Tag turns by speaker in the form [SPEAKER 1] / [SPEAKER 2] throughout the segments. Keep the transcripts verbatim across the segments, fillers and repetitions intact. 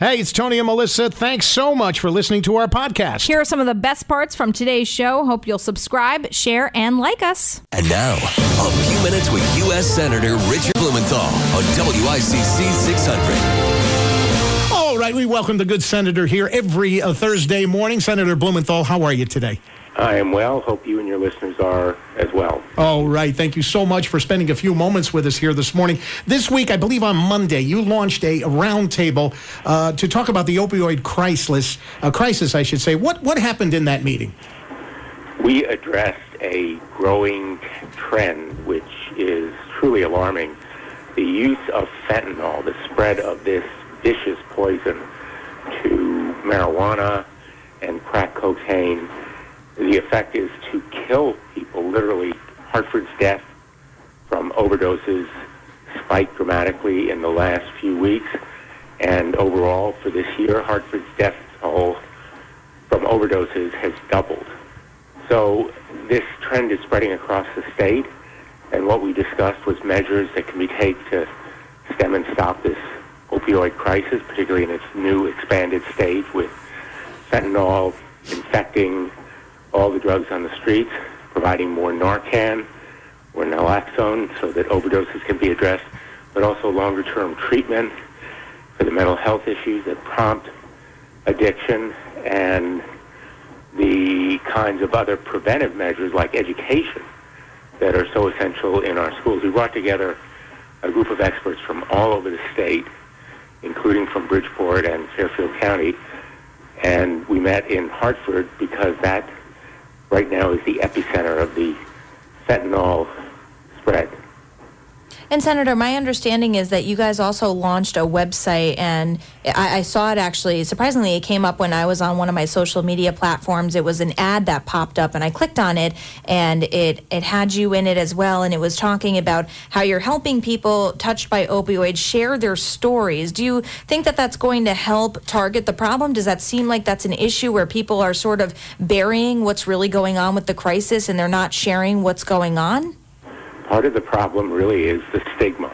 [SPEAKER 1] Hey, it's Tony and Melissa. Thanks so much for listening to our podcast.
[SPEAKER 2] Here are some of the best parts from today's show. Hope you'll subscribe, share, and like us.
[SPEAKER 3] And now, a few minutes with U S Senator Richard Blumenthal on W I C C six hundred.
[SPEAKER 1] All right, we welcome the good senator here every uh, Thursday morning. Senator Blumenthal, how are you today?
[SPEAKER 4] I am well. Hope you and your listeners are as well.
[SPEAKER 1] All right. Thank you so much for spending a few moments with us here this morning. This week, I believe on Monday, you launched a roundtable uh, to talk about the opioid crisis, uh, crisis, I should say. What, what happened in that meeting?
[SPEAKER 4] We addressed a growing trend, which is truly alarming. The use of fentanyl, the spread of this vicious poison to marijuana and crack cocaine. The effect is to kill people. Literally, Hartford's death from overdoses spiked dramatically in the last few weeks. And overall, for this year, Hartford's death toll from overdoses has doubled. So this trend is spreading across the state. And what we discussed was measures that can be taken to stem and stop this opioid crisis, particularly in its new expanded stage with fentanyl infecting all the drugs on the streets, providing more Narcan or naloxone so that overdoses can be addressed, but also longer-term treatment for the mental health issues that prompt addiction and the kinds of other preventive measures like education that are so essential in our schools. We brought together a group of experts from all over the state, including from Bridgeport and Fairfield County, and we met in Hartford because that right now is the epicenter of the fentanyl spread.
[SPEAKER 5] And Senator, my understanding is that you guys also launched a website, and I, I saw it actually, surprisingly, it came up when I was on one of my social media platforms. It was an ad that popped up, and I clicked on it, and it, it had you in it as well, and it was talking about how you're helping people touched by opioids share their stories. Do you think that that's going to help target the problem? Does that seem like that's an issue where people are sort of burying what's really going on with the crisis, and they're not sharing what's going on?
[SPEAKER 4] Part of the problem really is the stigma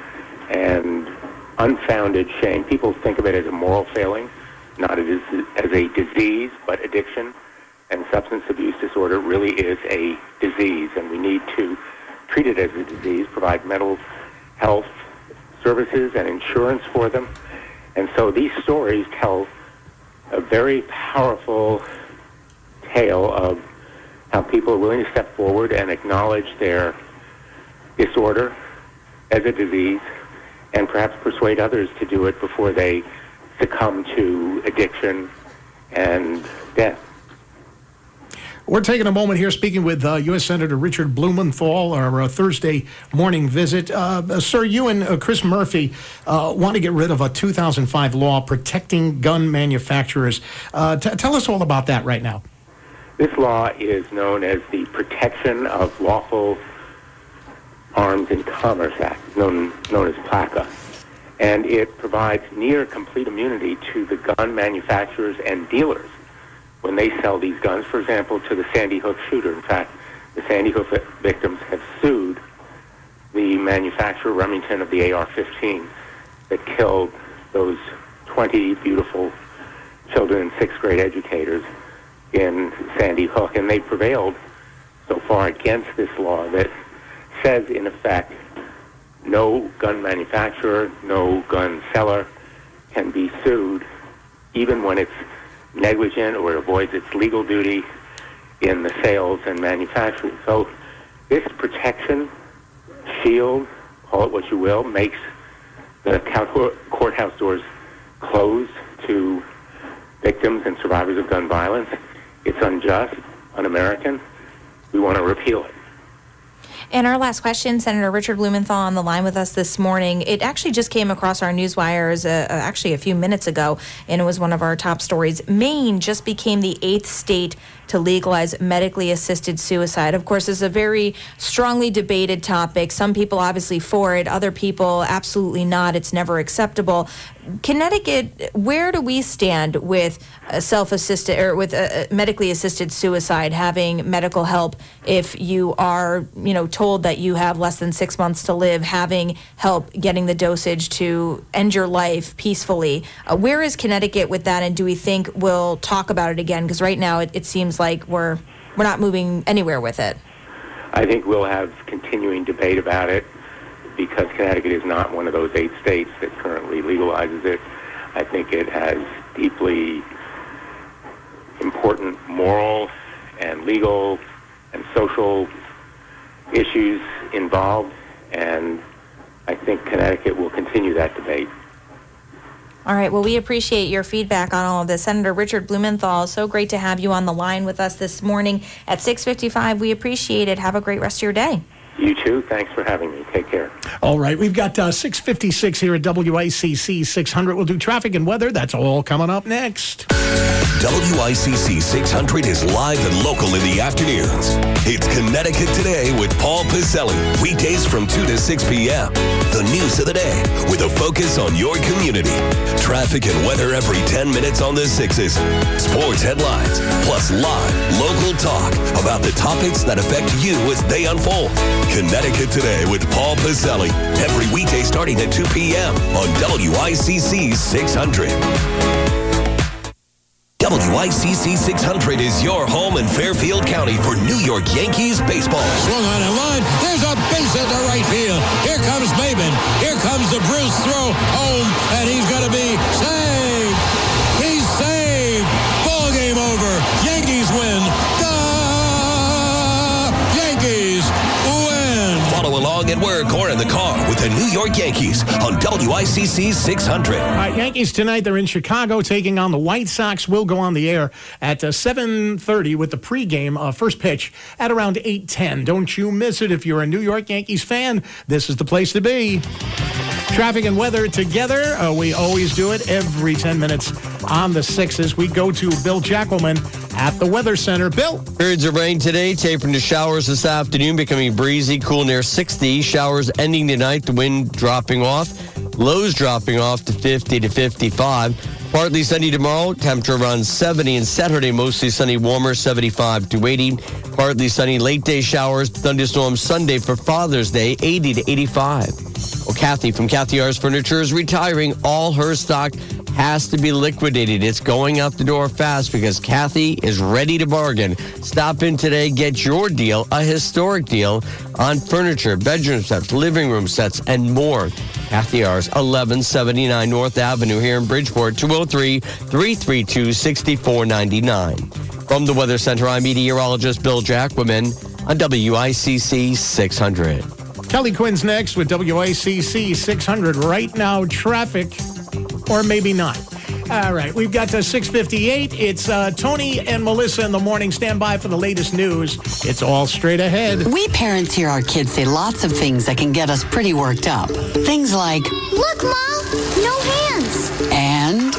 [SPEAKER 4] and unfounded shame. People think of it as a moral failing, not as a disease, but addiction and substance abuse disorder really is a disease, and we need to treat it as a disease, provide mental health services and insurance for them. And so these stories tell a very powerful tale of how people are willing to step forward and acknowledge their disorder as a disease and perhaps persuade others to do it before they succumb to addiction and death.
[SPEAKER 1] We're taking a moment here speaking with uh, U S Senator Richard Blumenthal, our uh, Thursday morning visit. Uh, sir, you and uh, Chris Murphy uh, want to get rid of a two thousand five law protecting gun manufacturers. Uh, t- tell us all about that right now.
[SPEAKER 4] This law is known as the Protection of Lawful Arms and Commerce Act, known, known as PLACA, and it provides near complete immunity to the gun manufacturers and dealers when they sell these guns, for example, to the Sandy Hook shooter. In fact, the Sandy Hook victims have sued the manufacturer, Remington, of the A R fifteen that killed those twenty beautiful children and sixth grade educators in Sandy Hook, and they prevailed so far against this law that says, in effect, no gun manufacturer, no gun seller can be sued, even when it's negligent or avoids its legal duty in the sales and manufacturing. So this protection shield, call it what you will, makes the courthouse doors closed to victims and survivors of gun violence. It's unjust, un-American. We want to repeal it.
[SPEAKER 5] And our last question, Senator Richard Blumenthal on the line with us this morning. It actually just came across our news wires uh, actually a few minutes ago, and it was one of our top stories. Maine just became the eighth state to legalize medically assisted suicide. Of course, this is a very strongly debated topic. Some people obviously for it, other people absolutely not. It's never acceptable. Connecticut, where do we stand with uh, self-assisted or with uh, medically assisted suicide, having medical help if you are, you know, told that you have less than six months to live, having help getting the dosage to end your life peacefully? Uh, where is Connecticut with that, and do we think we'll talk about it again? Because right now it, it seems like we're we're not moving anywhere with it.
[SPEAKER 4] I think we'll have continuing debate about it, because Connecticut is not one of those eight states that currently legalizes it. I think it has deeply important moral and legal and social issues involved, and I think Connecticut will continue that debate.
[SPEAKER 5] All right. Well, we appreciate your feedback on all of this. Senator Richard Blumenthal, so great to have you on the line with us this morning at six fifty-five. We appreciate it. Have a great rest of your day.
[SPEAKER 4] You too. Thanks for having me. Take care.
[SPEAKER 1] All right. We've got uh, six fifty-six here at W I C C six hundred. We'll do traffic and weather. That's all coming up next.
[SPEAKER 3] W I C C six hundred is live and local in the afternoons. It's Connecticut Today with Paul Piselli. Weekdays from two to six p.m. The news of the day with a focus on your community. Traffic and weather every ten minutes on the sixes. Sports headlines, plus live local talk about the topics that affect you as they unfold. Connecticut Today with Paul Piselli. Every weekday starting at two p.m. on W I C C six hundred. W I C C six hundred is your home in Fairfield County for New York Yankees baseball.
[SPEAKER 6] Swung on a line. There's a base at the right field. Here comes Maben. Here comes the Bruce throw home, and he's going to be saved. He's saved. Ball game over. Yankees win. The Yankees win.
[SPEAKER 3] Follow along at work or in the car with the New York Yankees on W I C C six hundred.
[SPEAKER 1] All right, Yankees tonight, they're in Chicago taking on the White Sox. We'll go on the air at uh, seven thirty with the pregame uh, first pitch at around eight ten. Don't you miss it. If you're a New York Yankees fan, this is the place to be. Traffic and weather together. Uh, we always do it every ten minutes on the sixes. We go to Bill Jackelman at the Weather Center. Bill.
[SPEAKER 7] Periods of rain today, tapering to showers this afternoon, becoming breezy, cool near sixty. Showers ending tonight, the wind dropping off. Lows dropping off to fifty to fifty-five. Partly sunny tomorrow, temperature around seventy. And Saturday, mostly sunny, warmer, seventy-five to eighty. Partly sunny, late day showers, thunderstorms Sunday for Father's Day, eighty to eighty-five. Well, Kathy from Kathy R's Furniture is retiring. All her stock has to be liquidated. It's going out the door fast because Kathy is ready to bargain. Stop in today, get your deal, a historic deal on furniture, bedroom sets, living room sets, and more. Kathy R's, eleven seventy-nine North Avenue here in Bridgeport, two oh three, three three two, six four nine nine. From the Weather Center, I'm meteorologist Bill Jackelman on W I C C six hundred.
[SPEAKER 1] Kelly Quinn's next with W I C C six hundred. Right now, traffic, or maybe not. All right, we've got to six fifty-eight. It's uh, Tony and Melissa in the morning. Stand by for the latest news. It's all straight ahead.
[SPEAKER 8] We parents hear our kids say lots of things that can get us pretty worked up. Things like,
[SPEAKER 9] "Look, Mom, no hands."
[SPEAKER 8] And,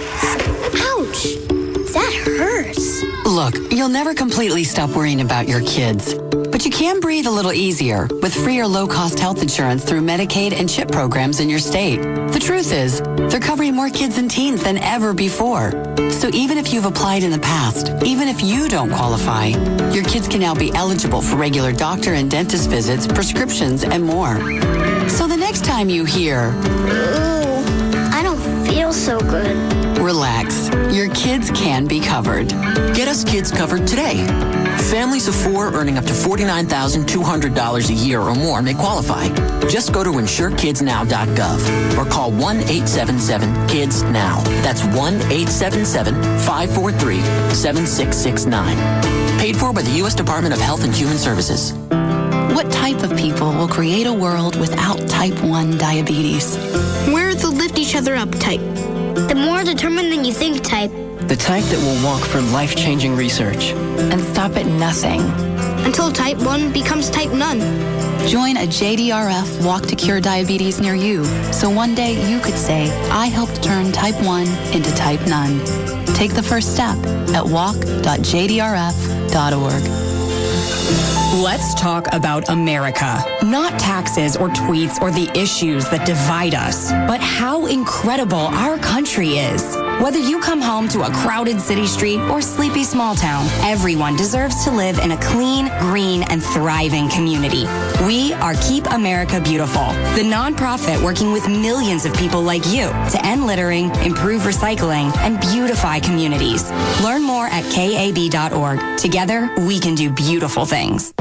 [SPEAKER 9] "Ouch, that hurts."
[SPEAKER 8] Look, you'll never completely stop worrying about your kids. But you can breathe a little easier with free or low-cost health insurance through Medicaid and CHIP programs in your state. The truth is, they're covering more kids and teens than ever before. So even if you've applied in the past, even if you don't qualify, your kids can now be eligible for regular doctor and dentist visits, prescriptions, and more. So the next time you hear,
[SPEAKER 9] "Ooh, I don't feel so good,"
[SPEAKER 8] relax. Your kids can be covered.
[SPEAKER 10] Get us kids covered today. Families of four earning up to forty-nine thousand two hundred dollars a year or more may qualify. Just go to insure kids now dot gov or call one eight seven seven kids now. That's one eight seven seven, five four three, seven six six nine. Paid for by the U S Department of Health and Human Services.
[SPEAKER 8] What type of people will create a world without type one diabetes?
[SPEAKER 9] We're the lift each other up type. The more determined than you think type.
[SPEAKER 10] The type that will walk for life-changing research.
[SPEAKER 8] And stop at nothing.
[SPEAKER 9] Until type one becomes type none.
[SPEAKER 8] Join a J D R F Walk to Cure Diabetes near you, so one day you could say, I helped turn type one into type none. Take the first step at walk dot j d r f dot org.
[SPEAKER 11] Let's talk about America. Not taxes or tweets or the issues that divide us, but how incredible our country is. Whether you come home to a crowded city street or sleepy small town, everyone deserves to live in a clean, green, and thriving community. We are Keep America Beautiful, the nonprofit working with millions of people like you to end littering, improve recycling, and beautify communities. Learn more at K A B dot org. Together, we can do beautiful things.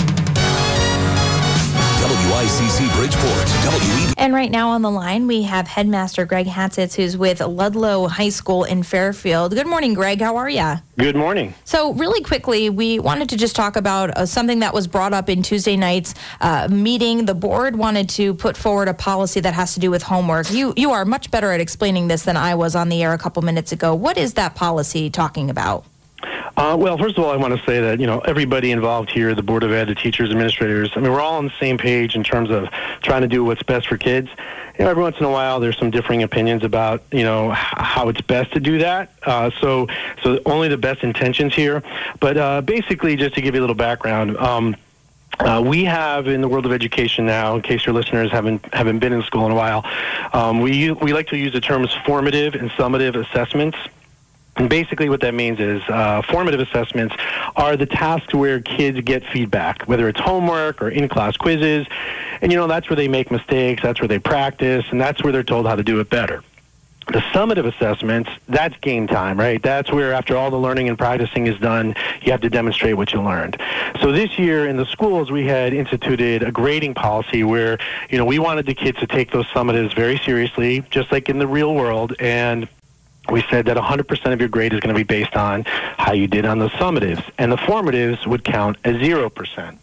[SPEAKER 3] W I C C Bridgeport, W E D.
[SPEAKER 5] And right now on the line, we have Headmaster Greg Hatzitz, who's with Ludlow High School in Fairfield. Good morning, Greg. How are you?
[SPEAKER 12] Good morning.
[SPEAKER 5] So really quickly, we wanted to just talk about uh, something that was brought up in Tuesday night's uh, meeting. The board wanted to put forward a policy that has to do with homework. You, you are much better at explaining this than I was on the air a couple minutes ago. What is that policy talking about?
[SPEAKER 12] Uh, well, first of all, I want to say that, you know, everybody involved here, the Board of Ed, the teachers, administrators, I mean, we're all on the same page in terms of trying to do what's best for kids. You know, every once in a while, there's some differing opinions about, you know, how it's best to do that. Uh, so, so only the best intentions here. But uh, basically, just to give you a little background, um, Uh, we have in the world of education now, in case your listeners haven't haven't been in school in a while, um, we we like to use the terms formative and summative assessments. And basically what that means is uh, formative assessments are the tasks where kids get feedback, whether it's homework or in-class quizzes. And, you know, that's where they make mistakes, that's where they practice, and that's where they're told how to do it better. The summative assessments, that's game time, right? That's where after all the learning and practicing is done, you have to demonstrate what you learned. So this year in the schools, we had instituted a grading policy where, you know, we wanted the kids to take those summatives very seriously, just like in the real world, and we said that one hundred percent of your grade is going to be based on how you did on the summatives, and the formatives would count as zero percent.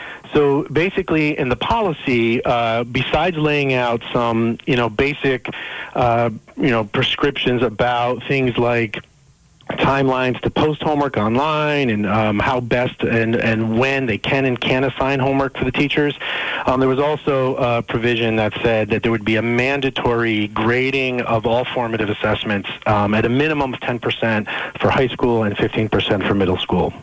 [SPEAKER 12] So basically, in the policy, uh, besides laying out some, you know, basic, uh, you know, prescriptions about things like timelines to post homework online and um, how best and, and when they can and can assign homework for the teachers. Um, there was also a provision that said that there would be a mandatory grading of all formative assessments um, at a minimum of ten percent for high school and fifteen percent for middle school.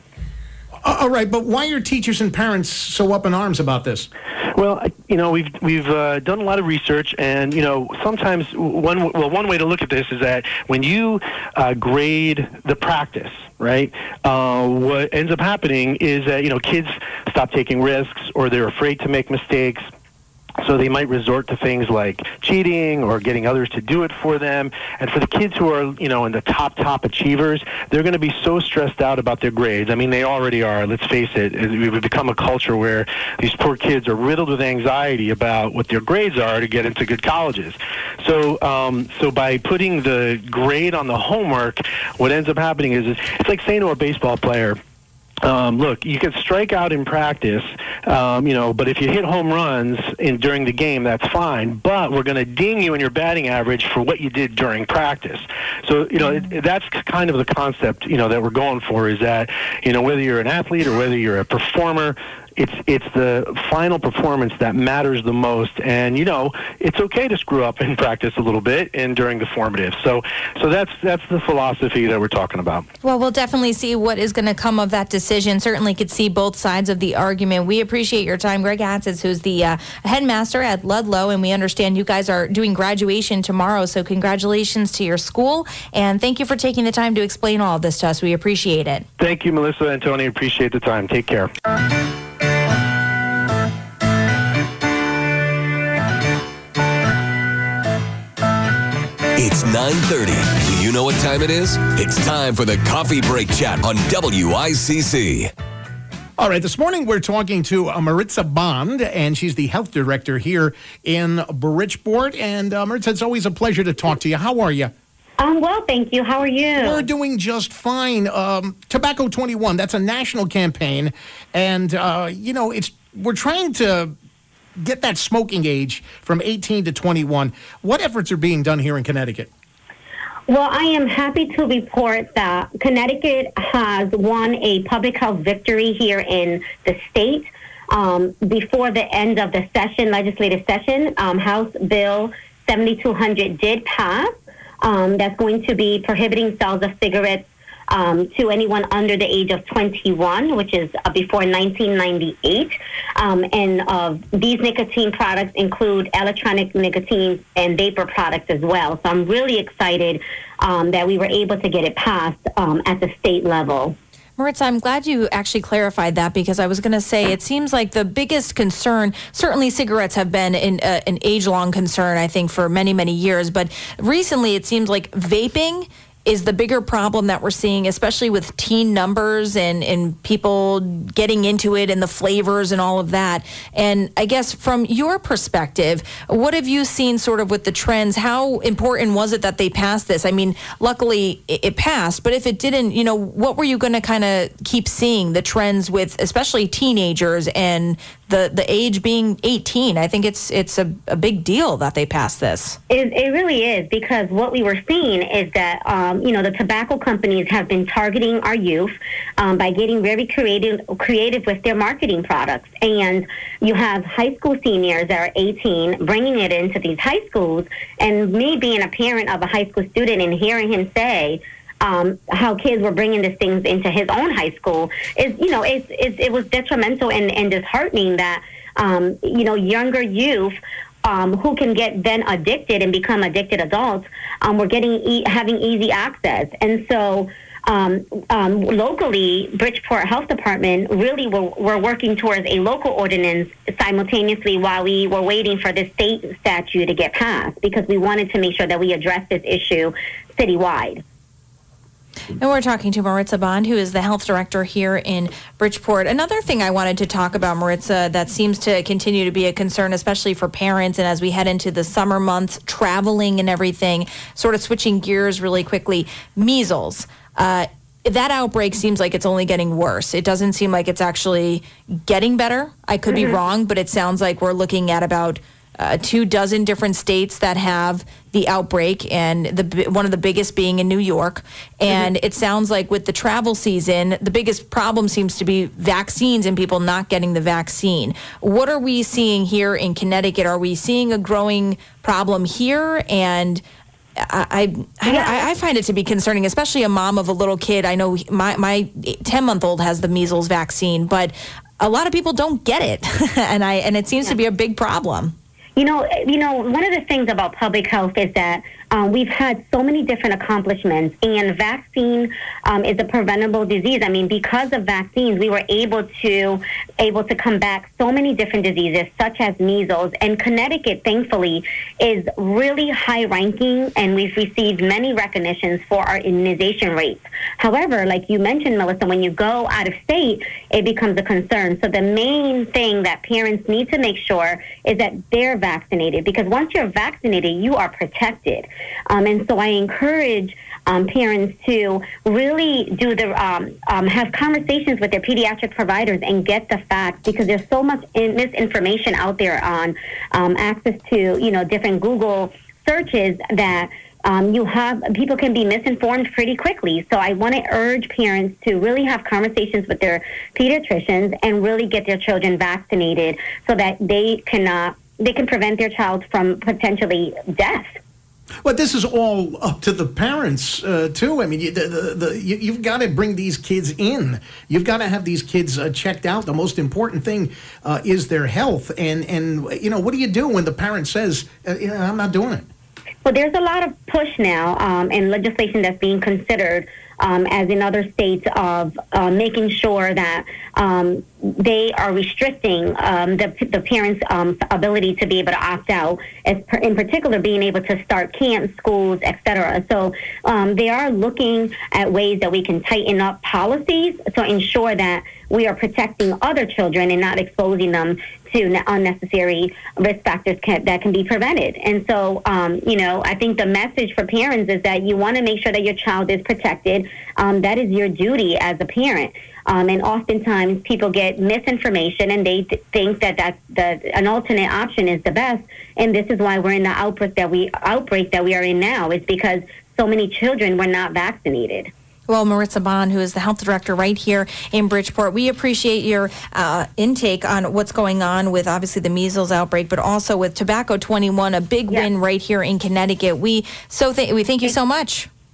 [SPEAKER 1] All right, but why are teachers and parents so up in arms about this?
[SPEAKER 12] Well, you know, we've we've uh, done a lot of research, and you know, sometimes one well one way to look at this is that when you uh, grade the practice, right, uh, what ends up happening is that you know kids stop taking risks, or they're afraid to make mistakes. So they might resort to things like cheating or getting others to do it for them. And for the kids who are, you know, in the top, top achievers, they're going to be so stressed out about their grades. I mean, they already are. Let's face it. We've become a culture where these poor kids are riddled with anxiety about what their grades are to get into good colleges. So, um, so by putting the grade on the homework, what ends up happening is it's like saying to a baseball player, Um, look, you can strike out in practice, um, you know, but if you hit home runs in during the game, that's fine. But we're going to ding you in your batting average for what you did during practice. So, you know, it, that's kind of the concept, you know, that we're going for is that, you know, whether you're an athlete or whether you're a performer, it's it's the final performance that matters the most. And, you know, it's okay to screw up in practice a little bit and during the formative. So so that's that's the philosophy that we're talking about.
[SPEAKER 5] Well, we'll definitely see what is going to come of that decision. Certainly could see both sides of the argument. We appreciate your time. Greg Hatzitz, who's the uh, headmaster at Ludlow, and we understand you guys are doing graduation tomorrow. So congratulations to your school. And thank you for taking the time to explain all of this to us. We appreciate it.
[SPEAKER 12] Thank you, Melissa and Tony. Appreciate the time. Take care.
[SPEAKER 3] It's nine thirty. Do you know what time it is? It's time for the Coffee Break Chat on W I C C.
[SPEAKER 1] All right, this morning we're talking to uh, Maritza Bond, and she's the health director here in Bridgeport. And uh, Maritza, it's always a pleasure to talk to you. How are you?
[SPEAKER 13] I'm well, thank you. How are you?
[SPEAKER 1] We're doing just fine. Um, Tobacco twenty-one, that's a national campaign. And, uh, you know, it's we're trying to get that smoking age from eighteen to twenty-one. What efforts are being done here in Connecticut?
[SPEAKER 13] Well, I am happy to report that Connecticut has won a public health victory here in the state. Um, before the end of the session, legislative session, um, House Bill seventy-two hundred did pass. Um, that's going to be prohibiting sales of cigarettes um, to anyone under the age of twenty-one, which is uh, before nineteen ninety-eight. Um, and uh, these nicotine products include electronic nicotine and vapor products as well. So I'm really excited um, that we were able to get it passed um, at the state level.
[SPEAKER 5] Maritza, I'm glad you actually clarified that, because I was going to say it seems like the biggest concern, certainly cigarettes have been in, uh, an age-long concern, I think, for many, many years. But recently it seems like vaping is the bigger problem that we're seeing, especially with teen numbers and, and people getting into it and the flavors and all of that. And I guess from your perspective, what have you seen sort of with the trends? How important was it that they passed this? I mean, luckily it, it passed, but if it didn't, you know, what were you going to kind of keep seeing the trends with, especially teenagers and the, the age being eighteen? I think it's it's a, a big deal that they passed this.
[SPEAKER 13] It, it really is, because what we were seeing is that, um, you know, the tobacco companies have been targeting our youth um, by getting very creative, creative with their marketing products. And you have high school seniors that are eighteen bringing it into these high schools, and me being a parent of a high school student and hearing him say, Um, how kids were bringing these things into his own high school is, you know, it's, it's, it was detrimental and, and disheartening that, um, you know, younger youth um, who can get then addicted and become addicted adults um, were getting e- having easy access. And so um, um, locally, Bridgeport Health Department really were, were working towards a local ordinance simultaneously while we were waiting for the state statute to get passed, because we wanted to make sure that we address this issue citywide.
[SPEAKER 5] And we're talking to Maritza Bond, who is the health director here in Bridgeport. Another thing I wanted to talk about, Maritza, that seems to continue to be a concern, especially for parents, and as we head into the summer months, traveling and everything, sort of switching gears really quickly, measles. Uh, that outbreak seems like it's only getting worse. It doesn't seem like it's actually getting better. I could mm-hmm. be wrong, but it sounds like we're looking at about Uh, two dozen different states that have the outbreak, and the one of the biggest being in New York. And mm-hmm. it sounds like with the travel season, the biggest problem seems to be vaccines and people not getting the vaccine. What are we seeing here in Connecticut? Are we seeing a growing problem here? And I, I, I, I find it to be concerning, especially a mom of a little kid. I know my my ten-month-old has the measles vaccine, but a lot of people don't get it, and I and it seems yeah. to be a big problem.
[SPEAKER 13] You know, you know, one of the things about public health is that um, we've had so many different accomplishments, and vaccine um, is a preventable disease. I mean, because of vaccines, we were able to able to combat so many different diseases, such as measles. And Connecticut, thankfully, is really high ranking, and we've received many recognitions for our immunization rates. However, like you mentioned, Melissa, when you go out of state, it becomes a concern. So the main thing that parents need to make sure is that they're vaccinated, because once you're vaccinated, you are protected. Um, and so I encourage um, parents to really do the um, um, have conversations with their pediatric providers and get the facts, because there's so much in, misinformation out there on um, access to, you know, different Google searches that um, you have people can be misinformed pretty quickly. So I want to urge parents to really have conversations with their pediatricians and really get their children vaccinated so that they cannot. They can prevent their child from potentially death.
[SPEAKER 1] Well, this is all up to the parents, uh, too. I mean, you, the, the, the, you, you've got to bring these kids in. You've got to have these kids uh, checked out. The most important thing uh, is their health. And, and, you know, what do you do when the parent says, uh, you know, I'm not doing it?
[SPEAKER 13] Well, there's a lot of push now um, and legislation that's being considered Um, as in other states, of uh, making sure that um, they are restricting um, the, the parents' um, ability to be able to opt out, as per, in particular being able to start camps, schools, et cetera. So um, they are looking at ways that we can tighten up policies to ensure that we are protecting other children and not exposing them to unnecessary risk factors can, that can be prevented. And so, um, you know, I think the message for parents is that you want to make sure that your child is protected. Um, that is your duty as a parent. Um, and oftentimes people get misinformation and they th- think that that's the, an alternate option is the best. And this is why we're in the outbreak that we outbreak that we are in now, is because so many children were not vaccinated.
[SPEAKER 5] Well, Maritza Bond, who is the health director right here in Bridgeport, we appreciate your uh, intake on what's going on with obviously the measles outbreak, but also with Tobacco twenty-one, a big yes. win right here in Connecticut. We so th- we thank you so much.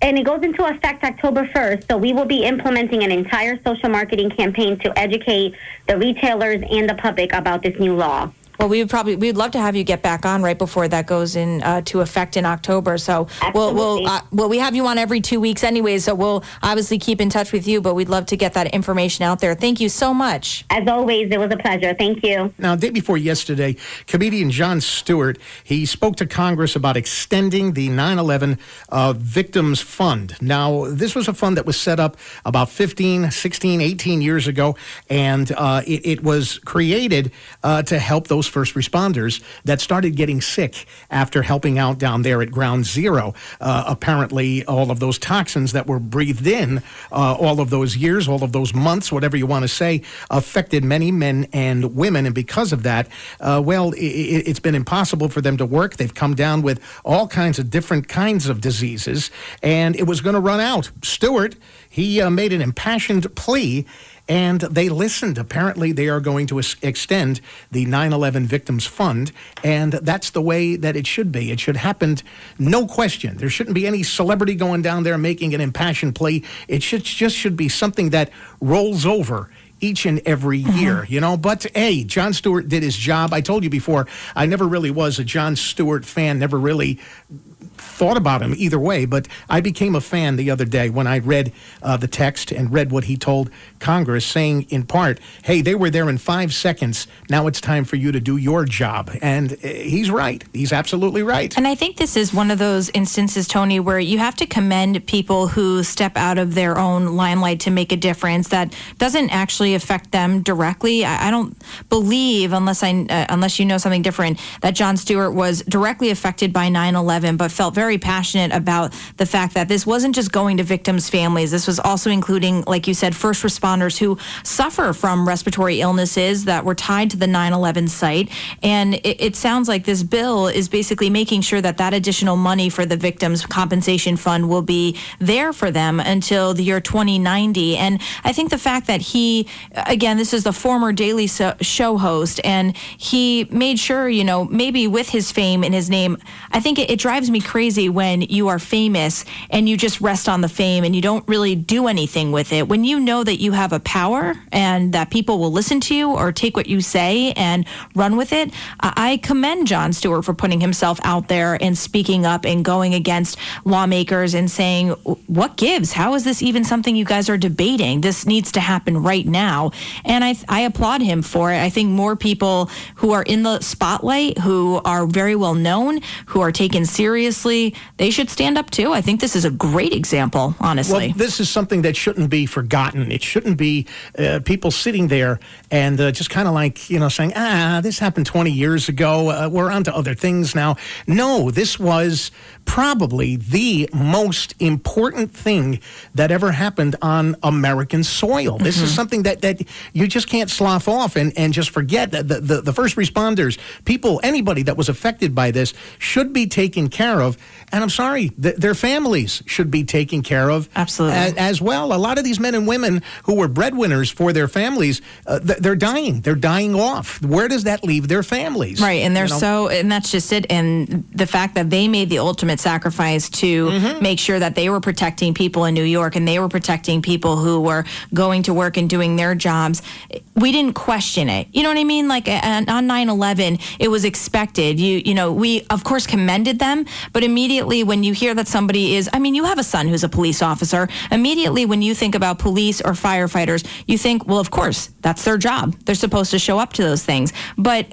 [SPEAKER 13] And it goes into effect October first. So we will be implementing an entire social marketing campaign to educate the retailers and the public about this new law.
[SPEAKER 5] Well, we would probably we'd love to have you get back on right before that goes in uh, to effect in October. So we'll we'll uh, well we have you on every two weeks anyway. So we'll obviously keep in touch with you. But we'd love to get that information out there. Thank you so much.
[SPEAKER 13] As always, it was a pleasure. Thank you.
[SPEAKER 1] Now, day before yesterday, comedian Jon Stewart, he spoke to Congress about extending the nine eleven uh, Victims Fund. Now, this was a fund that was set up about fifteen, sixteen, eighteen years ago, and uh, it, it was created uh, to help those first responders that started getting sick after helping out down there at Ground Zero. Uh, apparently, all of those toxins that were breathed in uh, all of those years, all of those months, whatever you want to say, affected many men and women. And because of that, uh, well, it, it's been impossible for them to work. They've come down with all kinds of different kinds of diseases, and it was going to run out. Stewart, he uh, made an impassioned plea, and they listened. Apparently, they are going to es- extend the nine eleven Victims Fund, and that's the way that it should be. It should happen, no question. There shouldn't be any celebrity going down there making an impassioned plea. It should just should be something that rolls over each and every year, mm-hmm. you know. But, hey, Jon Stewart did his job. I told you before, I never really was a Jon Stewart fan, never really thought about him either way, but I became a fan the other day when I read uh, the text and read what he told Congress, saying in part, hey, they were there in five seconds. Now it's time for you to do your job. And uh, he's right. He's absolutely right.
[SPEAKER 2] And I think this is one of those instances, Tony, where you have to commend people who step out of their own limelight to make a difference that doesn't actually affect them directly. I, I don't believe, unless I uh, unless you know something different, that Jon Stewart was directly affected by nine eleven, but felt very passionate about the fact that this wasn't just going to victims' families. This was also including, like you said, first responders who suffer from respiratory illnesses that were tied to the nine eleven site. And it, it sounds like this bill is basically making sure that that additional money for the Victims Compensation Fund will be there for them until the year twenty ninety. And I think the fact that he, again, this is the former Daily Show host, and he made sure, you know, maybe with his fame and his name, I think it, it drives me crazy when you are famous and you just rest on the fame and you don't really do anything with it. When you know that you have a power and that people will listen to you or take what you say and run with it, I commend Jon Stewart for putting himself out there and speaking up and going against lawmakers and saying, what gives? How is this even something you guys are debating? This needs to happen right now. And I, I applaud him for it. I think more people who are in the spotlight, who are very well known, who are taken seriously, they should stand up too. I think this is a great example, honestly.
[SPEAKER 1] Well, this is something that shouldn't be forgotten. It shouldn't be uh, people sitting there and uh, just kind of like, you know, saying, ah, this happened twenty years ago. Uh, we're on to other things now. No, this was probably the most important thing that ever happened on American soil. This mm-hmm. is something that, that you just can't slough off and, and just forget. That the, the, the first responders, people, anybody that was affected by this should be taken care of. And I'm sorry, th- their families should be taken care of.
[SPEAKER 2] Absolutely.
[SPEAKER 1] A- as well. A lot of these men and women who were breadwinners for their families, uh, th- they're dying. They're dying off. Where does that leave their families?
[SPEAKER 2] Right. And they're
[SPEAKER 1] you know?
[SPEAKER 2] so, and that's just it. And the fact that they made the ultimate sacrifice to mm-hmm. make sure that they were protecting people in New York and they were protecting people who were going to work and doing their jobs. We didn't question it. You know what I mean? Like on nine eleven, it was expected. You, you know, we of course commended them, but immediately when you hear that somebody is, I mean, you have a son who's a police officer. Immediately when you think about police or firefighters, you think, well, of course, that's their job. They're supposed to show up to those things. But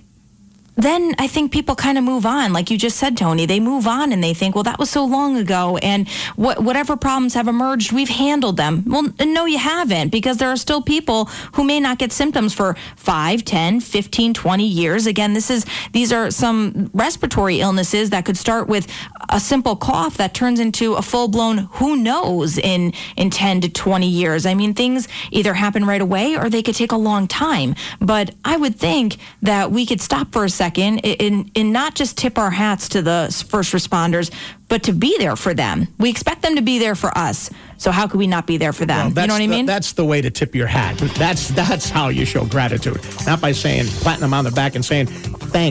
[SPEAKER 2] then I think people kind of move on. Like you just said, Tony, they move on and they think, well, that was so long ago. And what, whatever problems have emerged, we've handled them. Well, no, you haven't, because there are still people who may not get symptoms for five, ten, fifteen, twenty years. Again, this is these are some respiratory illnesses that could start with a simple cough that turns into a full-blown who knows in, in ten to twenty years. I mean, things either happen right away or they could take a long time. But I would think that we could stop for a second and, and not just tip our hats to the first responders, but to be there for them. We expect them to be there for us. So how could we not be there for them?
[SPEAKER 1] Well,
[SPEAKER 2] you know what I mean?
[SPEAKER 1] The, that's the way to tip your hat. That's that's how you show gratitude. Not by saying, patting them on the back and saying, thanks.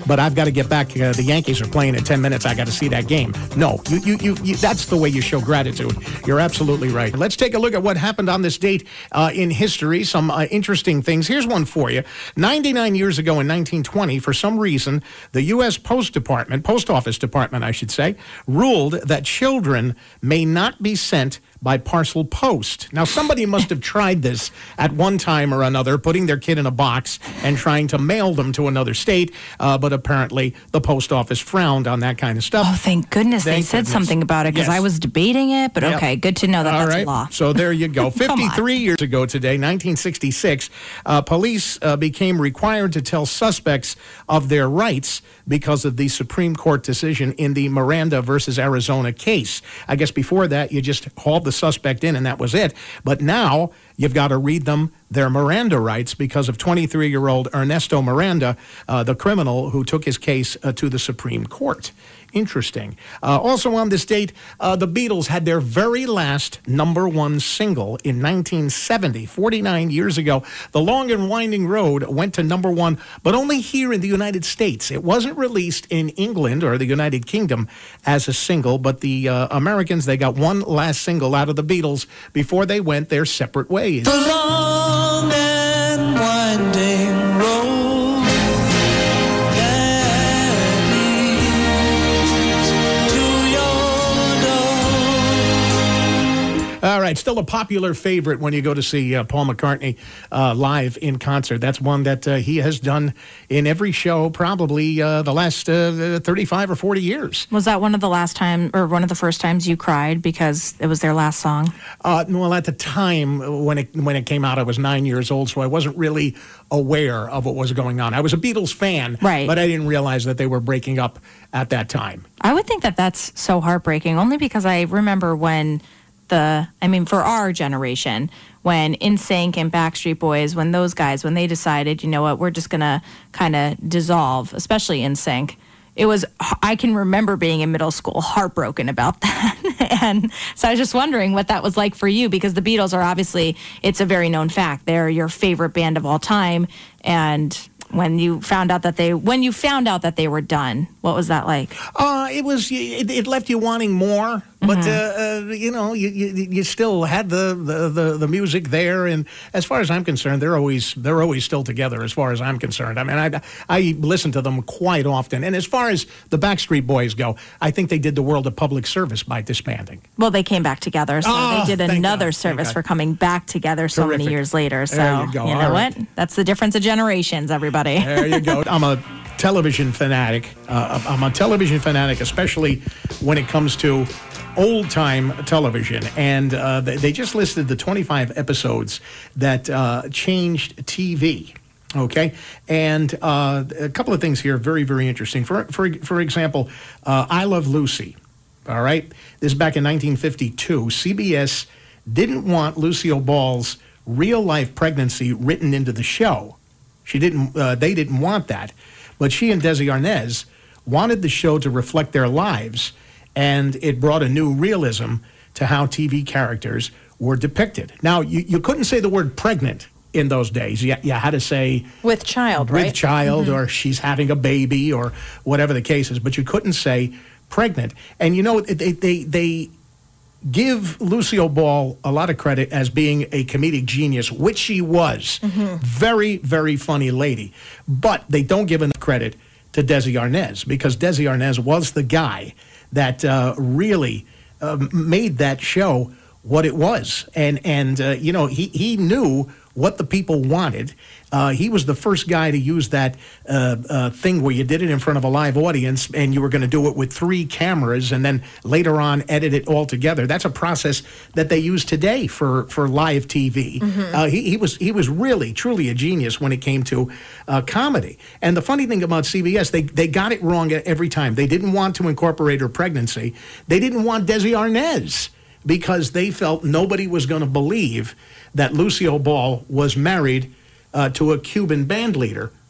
[SPEAKER 1] but I've got to get back. Uh, the Yankees are playing in ten minutes. I got to see that game. No, you, you, you, you, that's the way you show gratitude. You're absolutely right. Let's take a look at what happened on this date uh, in history. Some uh, interesting things. Here's one for you. ninety-nine years ago in nineteen twenty, for some reason, the U S Post Department, Post Office Department, I should say, ruled that children may not be sent by parcel post. Now, somebody must have tried this at one time or another, putting their kid in a box and trying to mail them to another state, uh, but apparently the post office frowned on that kind of stuff.
[SPEAKER 2] Oh, thank goodness
[SPEAKER 1] Thank
[SPEAKER 2] they said
[SPEAKER 1] goodness.
[SPEAKER 2] something about it, because
[SPEAKER 1] Yes.
[SPEAKER 2] I was debating it, but
[SPEAKER 1] Yep.
[SPEAKER 2] okay, good to know that
[SPEAKER 1] All
[SPEAKER 2] that's
[SPEAKER 1] right.
[SPEAKER 2] law.
[SPEAKER 1] So there you go.
[SPEAKER 2] Come on.
[SPEAKER 1] fifty-three years ago today, nineteen sixty-six, uh, police uh, became required to tell suspects of their rights because of the Supreme Court decision in the Miranda versus Arizona case. I guess before that, you just hauled the suspect in and that was it. But now you've got to read them their Miranda rights because of twenty-three-year-old Ernesto Miranda, uh, the criminal who took his case uh, to the Supreme Court. Interesting. Uh, also on this date, uh, the Beatles had their very last number one single in nineteen seventy, forty-nine years ago. The Long and Winding Road went to number one, but only here in the United States. It wasn't released in England or the United Kingdom as a single, but the uh, Americans, they got one last single out of the Beatles before they went their separate ways.
[SPEAKER 14] The long and winding road that leads to your door.
[SPEAKER 1] All right, still a popular favorite when you go to see uh, Paul McCartney uh, live in concert. That's one that uh, he has done in every show probably uh, the last uh, thirty-five or forty years.
[SPEAKER 2] Was that one of the last time, or one of the first times you cried because it was their last song?
[SPEAKER 1] Uh, well, at the time when it when it came out, I was nine years old, so I wasn't really aware of what was going on. I was a Beatles fan,
[SPEAKER 2] Right.
[SPEAKER 1] but I didn't realize that they were breaking up at that time.
[SPEAKER 2] I would think that that's so heartbreaking, only because I remember when the, I mean, for our generation, when N Sync and Backstreet Boys, when those guys, when they decided, you know what, we're just going to kind of dissolve, especially N Sync, it was, I can remember being in middle school heartbroken about that. And so I was just wondering what that was like for you, because the Beatles are obviously, it's a very known fact. They're your favorite band of all time. And when you found out that they, when you found out that they were done, what was that like?
[SPEAKER 1] Uh, it was, it, it left you wanting more, but, uh, uh, you know, you, you you still had the, the, the, the music there. And as far as I'm concerned, they're always, they're always still together as far as I'm concerned. I mean, I, I listen to them quite often. And as far as the Backstreet Boys go, I think they did the world a public service by disbanding.
[SPEAKER 2] Well, they came back together, so
[SPEAKER 1] Oh,
[SPEAKER 2] they did
[SPEAKER 1] thank
[SPEAKER 2] another
[SPEAKER 1] God,
[SPEAKER 2] service
[SPEAKER 1] thank
[SPEAKER 2] for
[SPEAKER 1] God.
[SPEAKER 2] coming back together so
[SPEAKER 1] Terrific.
[SPEAKER 2] many years later. So,
[SPEAKER 1] There you go.
[SPEAKER 2] know
[SPEAKER 1] All right.
[SPEAKER 2] what? That's the difference of generations, everybody.
[SPEAKER 1] There you go. I'm a television fanatic. Uh, I'm a television fanatic, especially when it comes to old-time television. And uh, they they just listed the twenty-five episodes that uh, changed T V. Okay, and uh, a couple of things here, very, very interesting. For for for example, uh, I Love Lucy. All right, this is back in nineteen fifty-two. C B S didn't want Lucille Ball's real-life pregnancy written into the show. She didn't. Uh, they didn't want that, but she and Desi Arnaz wanted the show to reflect their lives, and it brought a new realism to how T V characters were depicted. Now, you, you couldn't say the word pregnant in those days. You, you had to say
[SPEAKER 5] With child,
[SPEAKER 1] with
[SPEAKER 5] right?
[SPEAKER 1] child,
[SPEAKER 5] Mhm.
[SPEAKER 1] or she's having a baby, or whatever the case is, but you couldn't say pregnant. And you know, they they they give Lucille Ball a lot of credit as being a comedic genius, which she was. Very, very funny lady. But they don't give enough credit to Desi Arnaz, because Desi Arnaz was the guy that uh, really uh, made that show what it was. And, and uh, you know, he, he knew what the people wanted. Uh, he was the first guy to use that uh, uh, thing where you did it in front of a live audience and you were going to do it with three cameras and then later on edit it all together. That's a process that they use today for, for live T V.
[SPEAKER 15] Mhm.
[SPEAKER 1] Uh, he, he was he was really, truly a genius when it came to uh, comedy. And the funny thing about C B S, they, they got it wrong every time. They didn't want to incorporate her pregnancy. They didn't want Desi Arnaz because they felt nobody was going to believe that Lucille Ball was married uh, to a Cuban band leader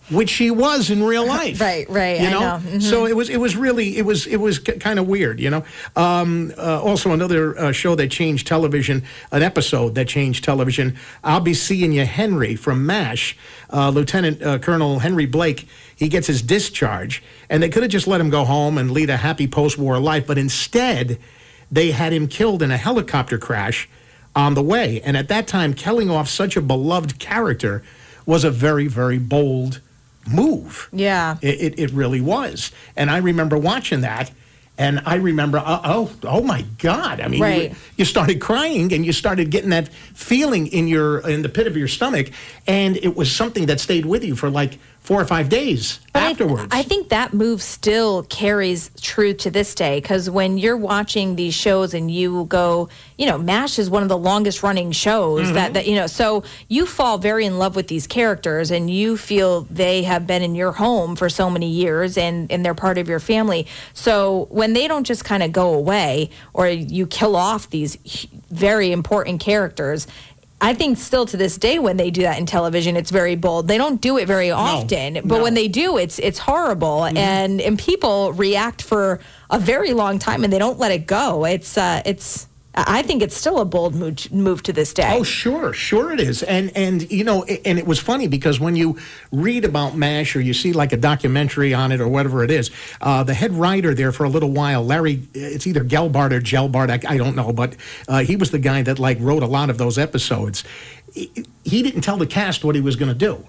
[SPEAKER 1] which she was in real life.
[SPEAKER 5] Right, right.
[SPEAKER 1] You
[SPEAKER 5] I
[SPEAKER 1] know,
[SPEAKER 5] know. Mhm.
[SPEAKER 1] so it was it was really it was it was kind of weird. You know, um, uh, also another uh, show that changed television, an episode that changed television. I'll Be Seeing You, Henry from MASH. Uh, Lieutenant uh, Colonel Henry Blake. He gets his discharge, and they could have just let him go home and lead a happy post-war life, but instead, they had him killed in a helicopter crash on the way. And at that time, killing off such a beloved character was a very, very bold move.
[SPEAKER 5] Yeah.
[SPEAKER 1] It, it, it really was. And I remember watching that, and I remember, uh, oh, oh my God! I mean,
[SPEAKER 5] Right.
[SPEAKER 1] you, you started crying, and you started getting that feeling in your in the pit of your stomach, and it was something that stayed with you for like four or five days afterwards.
[SPEAKER 5] I think that move still carries true to this day, because when you're watching these shows and you go, you know, MASH is one of the longest running shows
[SPEAKER 1] Mm-hmm.
[SPEAKER 5] that, that, you know, so you fall very in love with these characters and you feel they have been in your home for so many years and, and they're part of your family. So when they don't just kind of go away or you kill off these h- very important characters, I think still to this day when they do that in television, it's very bold. They don't do it very often, but
[SPEAKER 1] no.
[SPEAKER 5] when they do, it's it's horrible,
[SPEAKER 1] Mm-hmm.
[SPEAKER 5] and and people react for a very long time, and they don't let it go. It's uh, it's. I think it's still a bold move, move to this day.
[SPEAKER 1] Oh, sure, sure it is. And, and you know, and it was funny because when you read about MASH or you see like a documentary on it or whatever it is, uh, the head writer there for a little while, Larry, it's either Gelbart or Gelbart, I, I don't know, but uh, he was the guy that like wrote a lot of those episodes. He, he didn't tell the cast what he was going to do.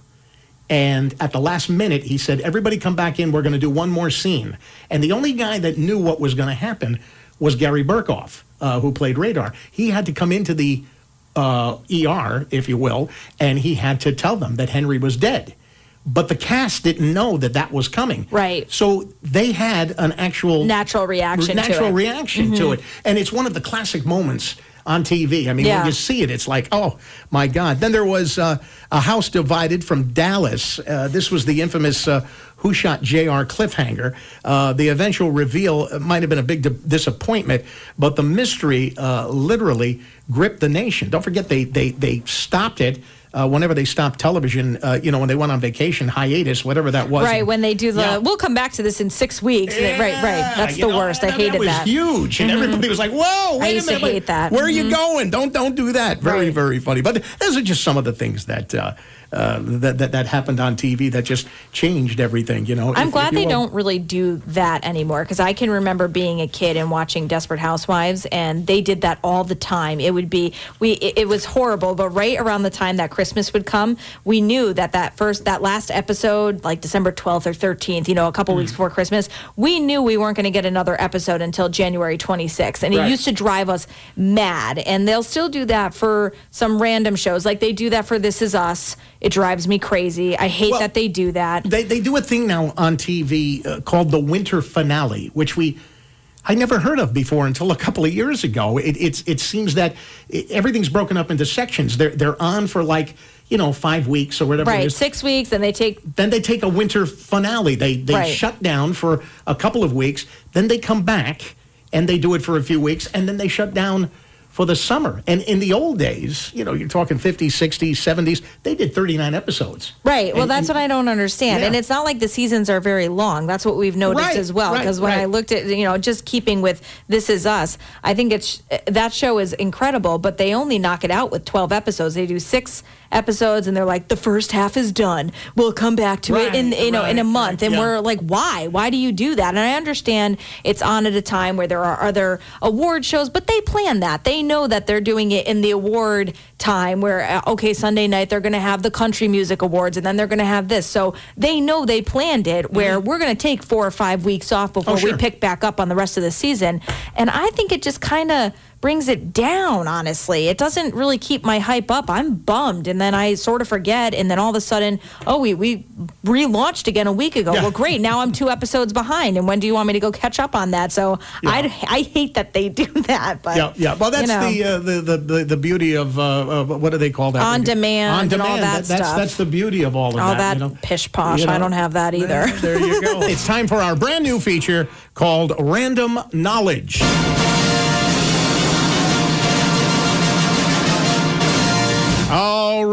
[SPEAKER 1] And at the last minute, he said, everybody come back in, we're going to do one more scene. And the only guy that knew what was going to happen was Gary Burkhoff. Uh, who played Radar. He had to come into the uh, E R, if you will, and he had to tell them that Henry was dead. But the cast didn't know that that was coming.
[SPEAKER 5] Right.
[SPEAKER 1] So they had an actual...
[SPEAKER 5] Natural reaction to
[SPEAKER 1] Natural
[SPEAKER 5] it.
[SPEAKER 1] reaction
[SPEAKER 5] Mm-hmm.
[SPEAKER 1] to it. And it's one of the classic moments on T V. I mean,
[SPEAKER 5] Yeah.
[SPEAKER 1] when you see it, it's like, oh, my God. Then there was uh, A House Divided from Dallas. Uh, this was the infamous uh, Who Shot J R cliffhanger. Uh, the eventual reveal might have been a big di- disappointment, but the mystery uh, literally gripped the nation. Don't forget, they, they, they stopped it. Uh, whenever they stopped television, uh, you know, when they went on vacation, hiatus, whatever that was.
[SPEAKER 5] Right, when they do the,
[SPEAKER 1] Yeah.
[SPEAKER 5] we'll come back to this in six weeks. And they- right, right. That's
[SPEAKER 1] you
[SPEAKER 5] the
[SPEAKER 1] know,
[SPEAKER 5] worst. I
[SPEAKER 1] that-
[SPEAKER 5] hated
[SPEAKER 1] that. was
[SPEAKER 5] that.
[SPEAKER 1] huge. And
[SPEAKER 5] Mhm.
[SPEAKER 1] everybody was like, whoa, wait
[SPEAKER 5] I
[SPEAKER 1] a
[SPEAKER 5] used to
[SPEAKER 1] minute.
[SPEAKER 5] hate that.
[SPEAKER 1] Where are you
[SPEAKER 5] Mhm.
[SPEAKER 1] going? Don't don't do that. Very,
[SPEAKER 5] Right.
[SPEAKER 1] very funny. But those are just some of the things that, uh, uh, that, that, that happened on T V that just changed everything, you know.
[SPEAKER 5] I'm
[SPEAKER 1] if-
[SPEAKER 5] glad
[SPEAKER 1] if you
[SPEAKER 5] they
[SPEAKER 1] will.
[SPEAKER 5] don't really do that anymore, because I can remember being a kid and watching Desperate Housewives, and they did that all the time. It would be we. It, it was horrible, but right around the time that Christmas would come, we knew that that first that last episode, like December twelfth or thirteenth, you know, a couple weeks before Christmas, we knew we weren't going to get another episode until January twenty-sixth, and it
[SPEAKER 1] Right.
[SPEAKER 5] used to drive us mad. And they'll still do that for some random shows, like they do that for This Is Us. It drives me crazy. I hate
[SPEAKER 1] Well,
[SPEAKER 5] that they do that.
[SPEAKER 1] They, they do a thing now on T V uh, called the winter finale, which we I never heard of before until a couple of years ago. It it's it seems that it, everything's broken up into sections. They're they're on for like you know five weeks or whatever it
[SPEAKER 5] Right,
[SPEAKER 1] is.
[SPEAKER 5] six weeks, and they take
[SPEAKER 1] Then they take a winter finale. They they
[SPEAKER 5] Right.
[SPEAKER 1] shut down for a couple of weeks. Then they come back and they do it for a few weeks, and then they shut down for the summer. And in the old days, you know, you're talking fifties, sixties, seventies, they did thirty-nine episodes.
[SPEAKER 5] Right. Well,
[SPEAKER 1] And-
[SPEAKER 5] that's
[SPEAKER 1] and-
[SPEAKER 5] what I don't understand.
[SPEAKER 1] Yeah.
[SPEAKER 5] And it's not like the seasons are very long. That's what we've noticed
[SPEAKER 1] Right,
[SPEAKER 5] as well.
[SPEAKER 1] right,
[SPEAKER 5] Because when
[SPEAKER 1] right.
[SPEAKER 5] I looked at, you know, just keeping with This Is Us, I think it's that show is incredible, but they only knock it out with twelve episodes. They do six episodes and they're like, the first half is done. We'll come back to it in,
[SPEAKER 1] Right,
[SPEAKER 5] you know, in a
[SPEAKER 1] right,
[SPEAKER 5] month.
[SPEAKER 1] right,
[SPEAKER 5] And
[SPEAKER 1] yeah.
[SPEAKER 5] we're like, why? Why do you do that? And I understand it's on at a time where there are other award shows, but they plan that. They know that they're doing it in the award time where, uh, okay, Sunday night they're going to have the country music awards and then they're going to have this. So they know they planned it where we're going to take four or five weeks off before
[SPEAKER 1] Oh, sure.
[SPEAKER 5] we pick back up on the rest of the season. And I think it just kind of brings it down, honestly. It doesn't really keep my hype up. I'm bummed. And then I sort of forget. And then all of a sudden, oh, we, we relaunched again a week ago.
[SPEAKER 1] Yeah.
[SPEAKER 5] Well, great. Now I'm two episodes behind. And when do you want me to go catch up on that? So
[SPEAKER 1] Yeah.
[SPEAKER 5] I'd, I hate that they do that. But,
[SPEAKER 1] Yeah, yeah. Well, that's
[SPEAKER 5] you know.
[SPEAKER 1] the, uh, the, the the the beauty of uh, of what do they call that?
[SPEAKER 5] On demand
[SPEAKER 1] On
[SPEAKER 5] and
[SPEAKER 1] demand.
[SPEAKER 5] all that
[SPEAKER 1] that's
[SPEAKER 5] stuff.
[SPEAKER 1] that's the beauty of all of
[SPEAKER 5] all
[SPEAKER 1] that.
[SPEAKER 5] that
[SPEAKER 1] you know?
[SPEAKER 5] pish posh.
[SPEAKER 1] You know?
[SPEAKER 5] I don't have that either.
[SPEAKER 1] There you go. It's time for our brand new feature called Random Knowledge. All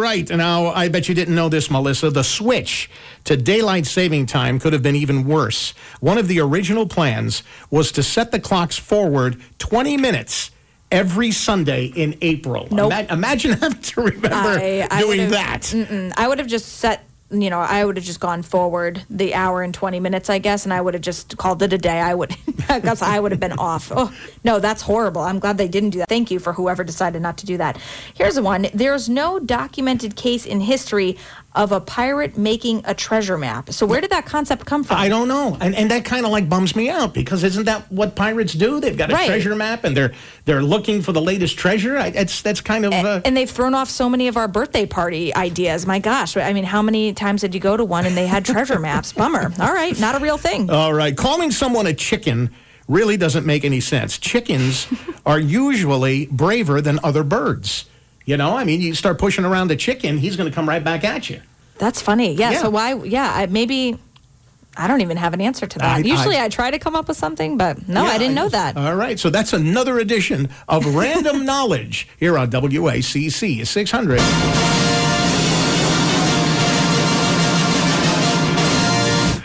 [SPEAKER 1] right. Now, I bet you didn't know this, Melissa. The switch to daylight saving time could have been even worse. One of the original plans was to set the clocks forward twenty minutes every Sunday in April.
[SPEAKER 5] Nope.
[SPEAKER 1] Ima- imagine having to remember
[SPEAKER 5] I, I
[SPEAKER 1] doing
[SPEAKER 5] would've-
[SPEAKER 1] that.
[SPEAKER 5] Mm-mm. I would have just set, you know, I would have just gone forward the hour and twenty minutes, I guess, and I would have just called it a day. I would, because I would have been off. Oh, no, that's horrible. I'm glad they didn't do that. Thank you for whoever decided not to do that. Here's one. There's no documented case in history of a pirate making a treasure map. So where did that concept come from?
[SPEAKER 1] I don't know. And and that kind of like bums me out, because isn't that what pirates do? They've got a
[SPEAKER 5] Right.
[SPEAKER 1] treasure map and they're they're looking for the latest treasure. I, it's that's kind of uh,
[SPEAKER 5] And they've thrown off so many of our birthday party ideas. My gosh. I mean, how many times did you go to one and they had treasure maps? Bummer. All right. Not a real thing.
[SPEAKER 1] all right. Calling someone a chicken really doesn't make any sense. Chickens are usually braver than other birds. You know, I mean, you start pushing around a chicken, he's going to come right back at you.
[SPEAKER 5] That's funny. Yeah.
[SPEAKER 1] Yeah.
[SPEAKER 5] So why? Yeah. I, maybe I don't even have an answer to that.
[SPEAKER 1] I-
[SPEAKER 5] Usually I,
[SPEAKER 1] I-
[SPEAKER 5] try to come up with something, but no,
[SPEAKER 1] Yeah,
[SPEAKER 5] I didn't know
[SPEAKER 1] just-
[SPEAKER 5] that.
[SPEAKER 1] All right, so that's another edition of Random Knowledge here on W A C C six hundred.